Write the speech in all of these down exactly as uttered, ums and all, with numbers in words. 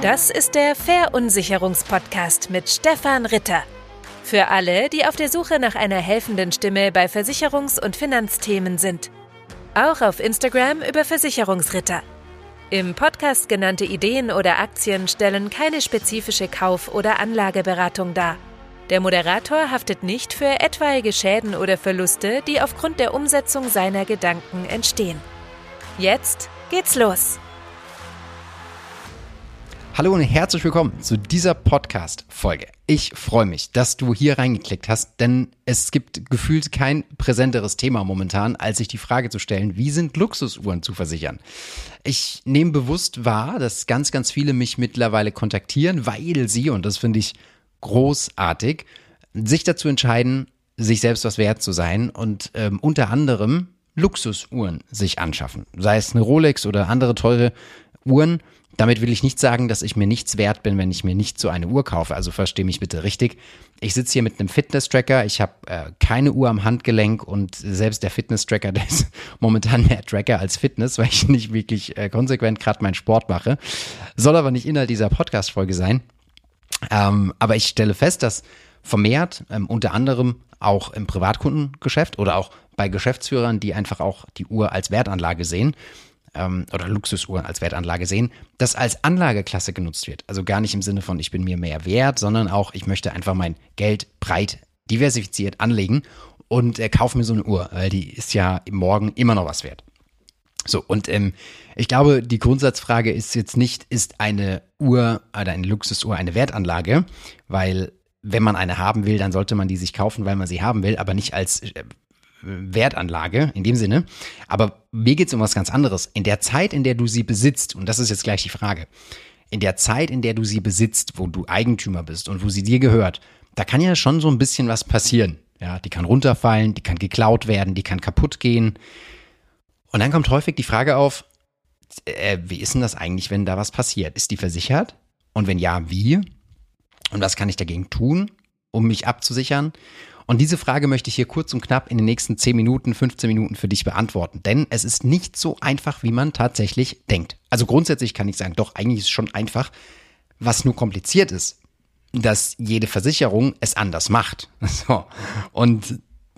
Das ist der Verunsicherungspodcast mit Stefan Ritter. Für alle, die auf der Suche nach einer helfenden Stimme bei Versicherungs- und Finanzthemen sind. Auch auf Instagram über Versicherungsritter. Im Podcast genannte Ideen oder Aktien stellen keine spezifische Kauf- oder Anlageberatung dar. Der Moderator haftet nicht für etwaige Schäden oder Verluste, die aufgrund der Umsetzung seiner Gedanken entstehen. Jetzt geht's los! Hallo und herzlich willkommen zu dieser Podcast-Folge. Ich freue mich, dass du hier reingeklickt hast, denn es gibt gefühlt kein präsenteres Thema momentan, als sich die Frage zu stellen, wie sind Luxusuhren zu versichern? Ich nehme bewusst wahr, dass ganz, ganz viele mich mittlerweile kontaktieren, weil sie, und das finde ich großartig, sich dazu entscheiden, sich selbst was wert zu sein und ähm, unter anderem Luxusuhren sich anschaffen. Sei es eine Rolex oder andere teure Uhren. Damit will ich nicht sagen, dass ich mir nichts wert bin, wenn ich mir nicht so eine Uhr kaufe. Also verstehe mich bitte richtig. Ich sitze hier mit einem Fitness-Tracker. Ich habe äh, keine Uhr am Handgelenk und selbst der Fitness-Tracker, der ist momentan mehr Tracker als Fitness, weil ich nicht wirklich äh, konsequent gerade meinen Sport mache. Soll aber nicht Inhalt dieser Podcast-Folge sein. Ähm, aber ich stelle fest, dass vermehrt, ähm, unter anderem auch im Privatkundengeschäft oder auch bei Geschäftsführern, die einfach auch die Uhr als Wertanlage sehen, oder Luxusuhren als Wertanlage sehen, das als Anlageklasse genutzt wird. Also gar nicht im Sinne von, ich bin mir mehr wert, sondern auch, ich möchte einfach mein Geld breit diversifiziert anlegen und äh, kaufe mir so eine Uhr, weil die ist ja morgen immer noch was wert. So, und ähm, ich glaube, die Grundsatzfrage ist jetzt nicht, ist eine Uhr oder eine Luxusuhr eine Wertanlage, weil wenn man eine haben will, dann sollte man die sich kaufen, weil man sie haben will, aber nicht als äh, Wertanlage in dem Sinne, aber mir geht es um was ganz anderes. In der Zeit, in der du sie besitzt, und das ist jetzt gleich die Frage, in der Zeit, in der du sie besitzt, wo du Eigentümer bist und wo sie dir gehört, da kann ja schon so ein bisschen was passieren. Ja, die kann runterfallen, die kann geklaut werden, die kann kaputt gehen. Und dann kommt häufig die Frage auf, äh, wie ist denn das eigentlich, wenn da was passiert? Ist die versichert? Und wenn ja, wie? Und was kann ich dagegen tun, um mich abzusichern? Und diese Frage möchte ich hier kurz und knapp in den nächsten zehn Minuten, fünfzehn Minuten für dich beantworten. Denn es ist nicht so einfach, wie man tatsächlich denkt. Also grundsätzlich kann ich sagen, doch, eigentlich ist es schon einfach. Was nur kompliziert ist, dass jede Versicherung es anders macht. So. Und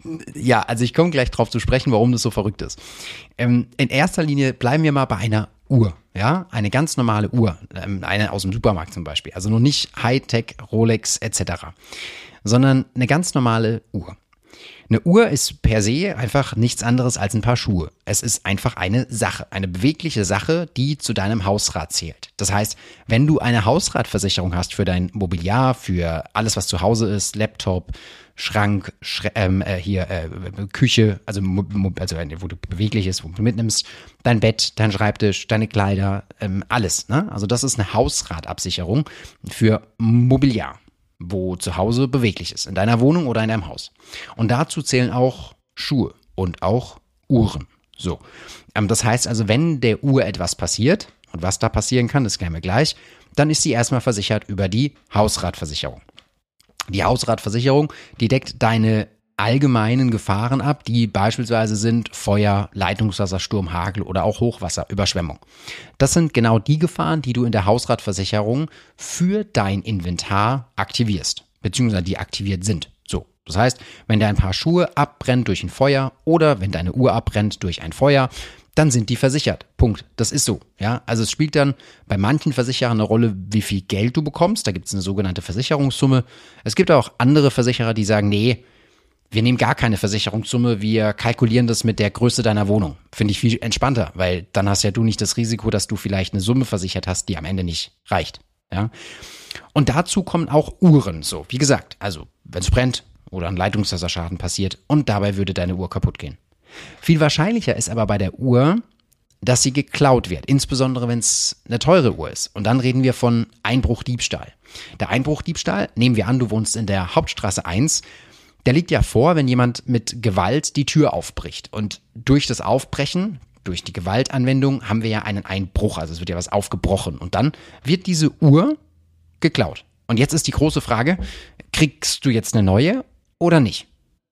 ja, also ich komme gleich drauf zu sprechen, warum das so verrückt ist. Ähm, in erster Linie bleiben wir mal bei einer Uhr. Ja, eine ganz normale Uhr. Ähm, eine aus dem Supermarkt zum Beispiel. Also noch nicht Hightech, Rolex et cetera, sondern eine ganz normale Uhr. Eine Uhr ist per se einfach nichts anderes als ein paar Schuhe. Es ist einfach eine Sache, eine bewegliche Sache, die zu deinem Hausrat zählt. Das heißt, wenn du eine Hausratversicherung hast für dein Mobiliar, für alles, was zu Hause ist, Laptop, Schrank, Schre- ähm, äh, hier äh, Küche, also, mo- also wo du beweglich ist, wo du mitnimmst, dein Bett, dein Schreibtisch, deine Kleider, ähm, alles. Ne? Also das ist eine Hausratabsicherung für Mobiliar, wo zu Hause beweglich ist, in deiner Wohnung oder in deinem Haus. Und dazu zählen auch Schuhe und auch Uhren. So, ähm, das heißt also, wenn der Uhr etwas passiert, und was da passieren kann, das klären wir gleich, dann ist sie erstmal versichert über die Hausratversicherung. Die Hausratversicherung, die deckt deine allgemeinen Gefahren ab, die beispielsweise sind Feuer, Leitungswasser, Sturm, Hagel oder auch Hochwasser, Überschwemmung. Das sind genau die Gefahren, die du in der Hausratversicherung für dein Inventar aktivierst, beziehungsweise die aktiviert sind. So, das heißt, wenn dein Paar Schuhe abbrennt durch ein Feuer oder wenn deine Uhr abbrennt durch ein Feuer, dann sind die versichert. Punkt. Das ist so. Ja, also es spielt dann bei manchen Versicherern eine Rolle, wie viel Geld du bekommst. Da gibt es eine sogenannte Versicherungssumme. Es gibt auch andere Versicherer, die sagen, nee, wir nehmen gar keine Versicherungssumme, wir kalkulieren das mit der Größe deiner Wohnung. Finde ich viel entspannter, weil dann hast ja du nicht das Risiko, dass du vielleicht eine Summe versichert hast, die am Ende nicht reicht. Ja? Und dazu kommen auch Uhren. So, wie gesagt, also wenn es brennt oder ein Leitungswasserschaden passiert und dabei würde deine Uhr kaputt gehen. Viel wahrscheinlicher ist aber bei der Uhr, dass sie geklaut wird, insbesondere wenn es eine teure Uhr ist. Und dann reden wir von Einbruchdiebstahl. Der Einbruchdiebstahl, nehmen wir an, du wohnst in der Hauptstraße eins, der liegt ja vor, wenn jemand mit Gewalt die Tür aufbricht. Und durch das Aufbrechen, durch die Gewaltanwendung, haben wir ja einen Einbruch, also es wird ja was aufgebrochen. Und dann wird diese Uhr geklaut. Und jetzt ist die große Frage, kriegst du jetzt eine neue oder nicht?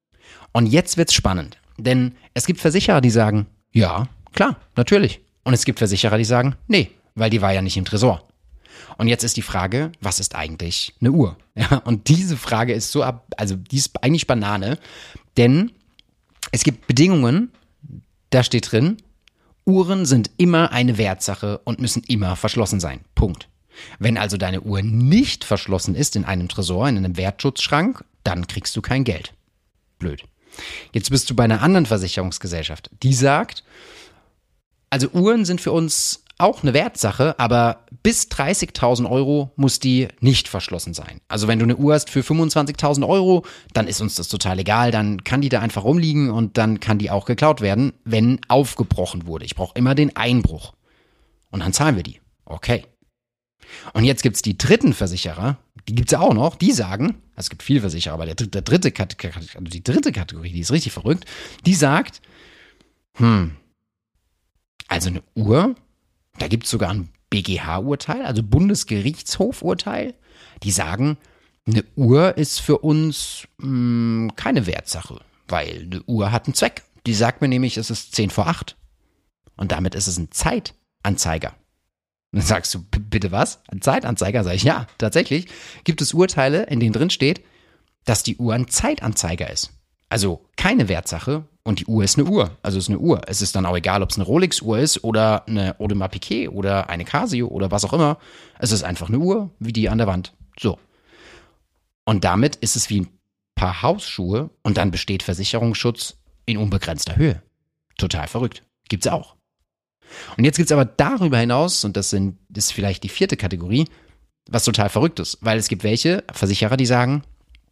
Und jetzt wird's spannend, denn es gibt Versicherer, die sagen, ja, klar, natürlich. Und es gibt Versicherer, die sagen, nee, weil die war ja nicht im Tresor. Und jetzt ist die Frage, was ist eigentlich eine Uhr? Ja, und diese Frage ist so, ab, also die ist eigentlich Banane, denn es gibt Bedingungen, da steht drin, Uhren sind immer eine Wertsache und müssen immer verschlossen sein. Punkt. Wenn also deine Uhr nicht verschlossen ist in einem Tresor, in einem Wertschutzschrank, dann kriegst du kein Geld. Blöd. Jetzt bist du bei einer anderen Versicherungsgesellschaft, die sagt, also Uhren sind für uns auch eine Wertsache, aber bis dreißigtausend Euro muss die nicht verschlossen sein. Also wenn du eine Uhr hast für fünfundzwanzigtausend Euro, dann ist uns das total egal, dann kann die da einfach rumliegen und dann kann die auch geklaut werden, wenn aufgebrochen wurde. Ich brauche immer den Einbruch. Und dann zahlen wir die. Okay. Und jetzt gibt's die dritten Versicherer, die gibt's ja auch noch, die sagen, es gibt viele Versicherer, aber der, der dritte Kategorie, also die dritte Kategorie, die ist richtig verrückt, die sagt, hm, also eine Uhr, da gibt es sogar ein B G H-Urteil, also Bundesgerichtshof-Urteil, die sagen, eine Uhr ist für uns mh, keine Wertsache, weil eine Uhr hat einen Zweck. Die sagt mir nämlich, es ist zehn vor acht und damit ist es ein Zeitanzeiger. Und dann sagst du, bitte was? Ein Zeitanzeiger? Sag ich, ja, tatsächlich gibt es Urteile, in denen drin steht, dass die Uhr ein Zeitanzeiger ist. Also keine Wertsache und die Uhr ist eine Uhr. Also es ist eine Uhr. Es ist dann auch egal, ob es eine Rolex-Uhr ist oder eine Audemars Piguet oder eine Casio oder was auch immer. Es ist einfach eine Uhr, wie die an der Wand. So. Und damit ist es wie ein paar Hausschuhe und dann besteht Versicherungsschutz in unbegrenzter Höhe. Total verrückt. Gibt's auch. Und jetzt gibt's aber darüber hinaus, und das sind, das ist vielleicht die vierte Kategorie, was total verrückt ist. Weil es gibt welche Versicherer, die sagen,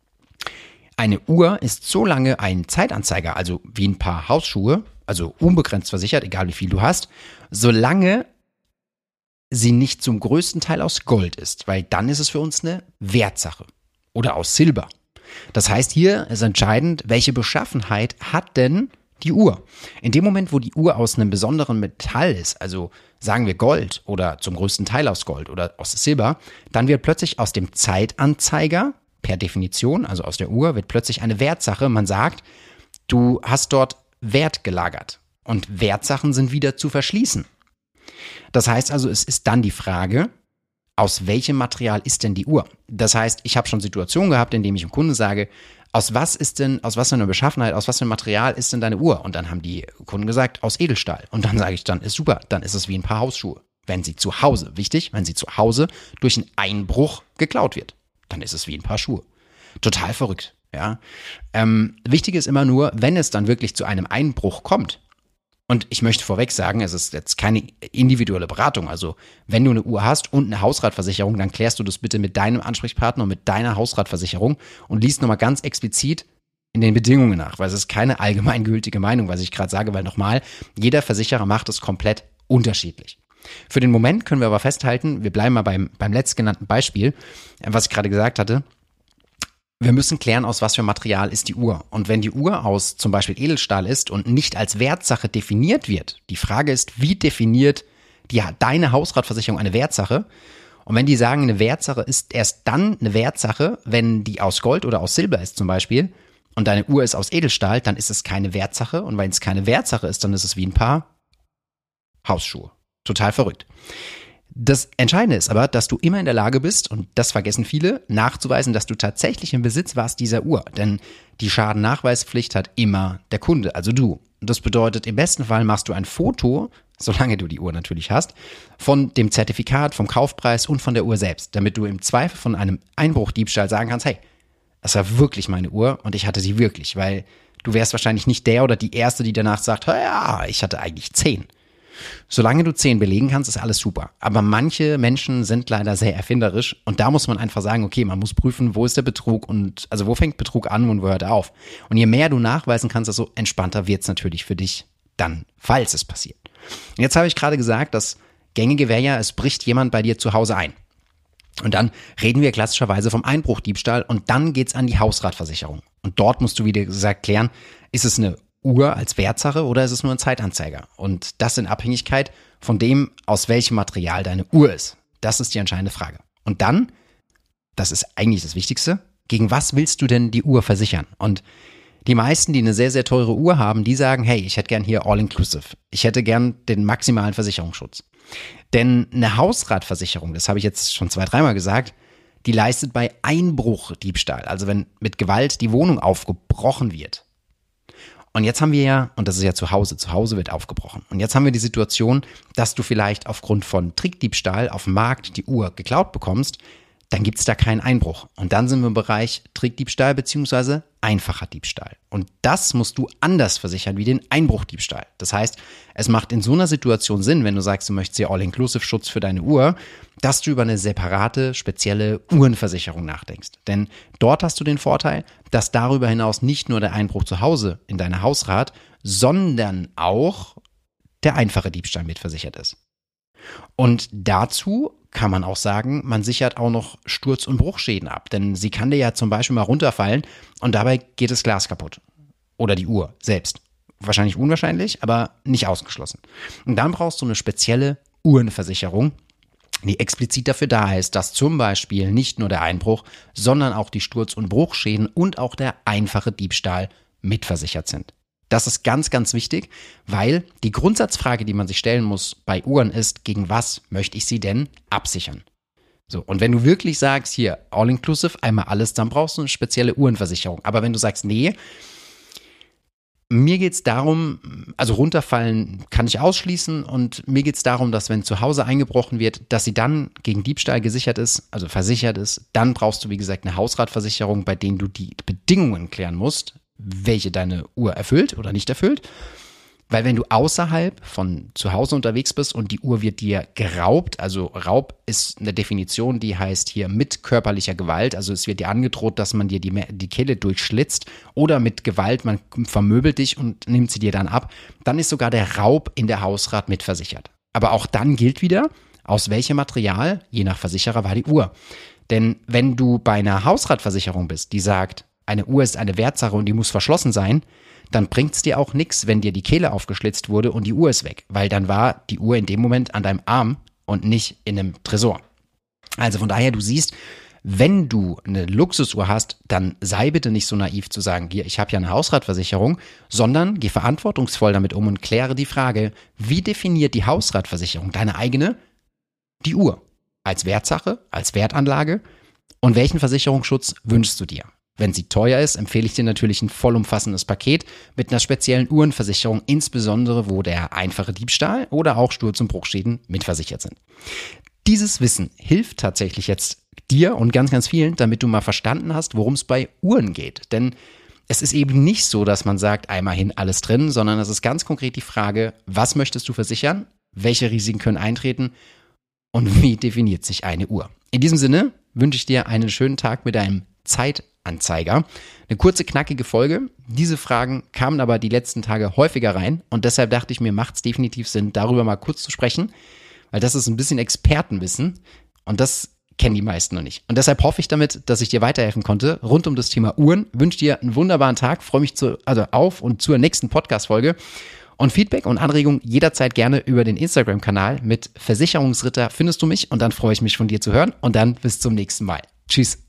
eine Uhr ist so lange ein Zeitanzeiger, also wie ein paar Hausschuhe, also unbegrenzt versichert, egal wie viel du hast, solange sie nicht zum größten Teil aus Gold ist, weil dann ist es für uns eine Wertsache. Oder aus Silber. Das heißt, hier ist entscheidend, welche Beschaffenheit hat denn die Uhr? In dem Moment, wo die Uhr aus einem besonderen Metall ist, also sagen wir Gold oder zum größten Teil aus Gold oder aus Silber, dann wird plötzlich aus dem Zeitanzeiger per Definition, also aus der Uhr, wird plötzlich eine Wertsache. Man sagt, du hast dort Wert gelagert und Wertsachen sind wieder zu verschließen. Das heißt also, es ist dann die Frage, aus welchem Material ist denn die Uhr? Das heißt, ich habe schon Situationen gehabt, in denen ich dem Kunden sage, aus was ist denn, aus was für einer Beschaffenheit, aus was für einem Material ist denn deine Uhr? Und dann haben die Kunden gesagt, aus Edelstahl. Und dann sage ich, dann ist super, dann ist es wie ein paar Hausschuhe. Wenn sie zu Hause, wichtig, wenn sie zu Hause durch einen Einbruch geklaut wird, dann ist es wie ein paar Schuhe. Total verrückt, ja. Ähm, wichtig ist immer nur, wenn es dann wirklich zu einem Einbruch kommt, und ich möchte vorweg sagen, es ist jetzt keine individuelle Beratung, also wenn du eine Uhr hast und eine Hausratversicherung, dann klärst du das bitte mit deinem Ansprechpartner und mit deiner Hausratversicherung und liest nochmal ganz explizit in den Bedingungen nach, weil es ist keine allgemeingültige Meinung, was ich gerade sage, weil nochmal, jeder Versicherer macht es komplett unterschiedlich. Für den Moment können wir aber festhalten, wir bleiben mal beim, beim letztgenannten Beispiel, was ich gerade gesagt hatte. Wir müssen klären, aus was für Material ist die Uhr. Und wenn die Uhr aus zum Beispiel Edelstahl ist und nicht als Wertsache definiert wird, die Frage ist, wie definiert die, deine Hausratversicherung eine Wertsache? Und wenn die sagen, eine Wertsache ist erst dann eine Wertsache, wenn die aus Gold oder aus Silber ist zum Beispiel, und deine Uhr ist aus Edelstahl, dann ist es keine Wertsache. Und wenn es keine Wertsache ist, dann ist es wie ein paar Hausschuhe. Total verrückt. Das Entscheidende ist aber, dass du immer in der Lage bist, und das vergessen viele, nachzuweisen, dass du tatsächlich im Besitz warst dieser Uhr. Denn die Schadennachweispflicht hat immer der Kunde, also du. Das bedeutet, im besten Fall machst du ein Foto, solange du die Uhr natürlich hast, von dem Zertifikat, vom Kaufpreis und von der Uhr selbst, damit du im Zweifel von einem Einbruchdiebstahl sagen kannst, hey, das war wirklich meine Uhr und ich hatte sie wirklich, weil du wärst wahrscheinlich nicht der oder die Erste, die danach sagt, ja, ich hatte eigentlich zehn. Solange du zehn belegen kannst, ist alles super. Aber manche Menschen sind leider sehr erfinderisch und da muss man einfach sagen, okay, man muss prüfen, wo ist der Betrug und also wo fängt Betrug an und wo hört er auf. Und je mehr du nachweisen kannst, desto entspannter wird es natürlich für dich dann, falls es passiert. Und jetzt habe ich gerade gesagt, das Gängige wäre ja, es bricht jemand bei dir zu Hause ein. Und dann reden wir klassischerweise vom Einbruchdiebstahl und dann geht's an die Hausratversicherung. Und dort musst du, wie gesagt, klären, ist es eine Uhr als Wertsache oder ist es nur ein Zeitanzeiger? Und das in Abhängigkeit von dem, aus welchem Material deine Uhr ist. Das ist die entscheidende Frage. Und dann, das ist eigentlich das Wichtigste, gegen was willst du denn die Uhr versichern? Und die meisten, die eine sehr, sehr teure Uhr haben, die sagen, hey, ich hätte gern hier All-Inclusive. Ich hätte gern den maximalen Versicherungsschutz. Denn eine Hausratversicherung, das habe ich jetzt schon zwei, dreimal gesagt, die leistet bei Einbruch Diebstahl, also wenn mit Gewalt die Wohnung aufgebrochen wird. Und jetzt haben wir ja, und das ist ja zu Hause, zu Hause wird aufgebrochen. Und jetzt haben wir die Situation, dass du vielleicht aufgrund von Trickdiebstahl auf dem Markt die Uhr geklaut bekommst, dann gibt es da keinen Einbruch. Und dann sind wir im Bereich Trickdiebstahl bzw. einfacher Diebstahl. Und das musst du anders versichern wie den Einbruchdiebstahl. Das heißt, es macht in so einer Situation Sinn, wenn du sagst, du möchtest ja All-Inclusive-Schutz für deine Uhr, dass du über eine separate, spezielle Uhrenversicherung nachdenkst. Denn dort hast du den Vorteil, dass darüber hinaus nicht nur der Einbruch zu Hause in deine Hausrat, sondern auch der einfache Diebstahl mitversichert ist. Und dazu kann man auch sagen, man sichert auch noch Sturz- und Bruchschäden ab. Denn sie kann dir ja zum Beispiel mal runterfallen und dabei geht das Glas kaputt. Oder die Uhr selbst. Wahrscheinlich unwahrscheinlich, aber nicht ausgeschlossen. Und dann brauchst du eine spezielle Uhrenversicherung, die explizit dafür da ist, dass zum Beispiel nicht nur der Einbruch, sondern auch die Sturz- und Bruchschäden und auch der einfache Diebstahl mitversichert sind. Das ist ganz, ganz wichtig, weil die Grundsatzfrage, die man sich stellen muss bei Uhren ist, gegen was möchte ich sie denn absichern? So, und wenn du wirklich sagst, hier, all-inclusive, einmal alles, dann brauchst du eine spezielle Uhrenversicherung. Aber wenn du sagst, nee, mir geht's darum, also runterfallen kann ich ausschließen und mir geht's darum, dass wenn zu Hause eingebrochen wird, dass sie dann gegen Diebstahl gesichert ist, also versichert ist, dann brauchst du, wie gesagt, eine Hausratversicherung, bei denen du die Bedingungen klären musst, welche deine Uhr erfüllt oder nicht erfüllt. Weil wenn du außerhalb von zu Hause unterwegs bist und die Uhr wird dir geraubt, also Raub ist eine Definition, die heißt hier mit körperlicher Gewalt, also es wird dir angedroht, dass man dir die, die Kehle durchschlitzt oder mit Gewalt, man vermöbelt dich und nimmt sie dir dann ab, dann ist sogar der Raub in der Hausrat mitversichert. Aber auch dann gilt wieder, aus welchem Material, je nach Versicherer, war die Uhr. Denn wenn du bei einer Hausratversicherung bist, die sagt, eine Uhr ist eine Wertsache und die muss verschlossen sein, dann bringt es dir auch nichts, wenn dir die Kehle aufgeschlitzt wurde und die Uhr ist weg, weil dann war die Uhr in dem Moment an deinem Arm und nicht in einem Tresor. Also von daher, du siehst, wenn du eine Luxusuhr hast, dann sei bitte nicht so naiv zu sagen, hier, ich habe ja eine Hausratversicherung, sondern geh verantwortungsvoll damit um und kläre die Frage, wie definiert die Hausratversicherung, deine eigene, die Uhr als Wertsache, als Wertanlage und welchen Versicherungsschutz wünschst du dir? Wenn sie teuer ist, empfehle ich dir natürlich ein vollumfassendes Paket mit einer speziellen Uhrenversicherung, insbesondere wo der einfache Diebstahl oder auch Sturz- und Bruchschäden mitversichert sind. Dieses Wissen hilft tatsächlich jetzt dir und ganz, ganz vielen, damit du mal verstanden hast, worum es bei Uhren geht. Denn es ist eben nicht so, dass man sagt, einmal hin, alles drin, sondern es ist ganz konkret die Frage, was möchtest du versichern, welche Risiken können eintreten und wie definiert sich eine Uhr. In diesem Sinne wünsche ich dir einen schönen Tag mit deinem Zeitanzeiger. Eine kurze, knackige Folge. Diese Fragen kamen aber die letzten Tage häufiger rein und deshalb dachte ich mir, macht es definitiv Sinn, darüber mal kurz zu sprechen, weil das ist ein bisschen Expertenwissen und das kennen die meisten noch nicht. Und deshalb hoffe ich damit, dass ich dir weiterhelfen konnte rund um das Thema Uhren. Wünsche dir einen wunderbaren Tag, freue mich zu, also auf und zur nächsten Podcast-Folge. Und Feedback und Anregungen jederzeit gerne über den Instagram-Kanal mit Versicherungsritter findest du mich und dann freue ich mich von dir zu hören und dann bis zum nächsten Mal. Tschüss.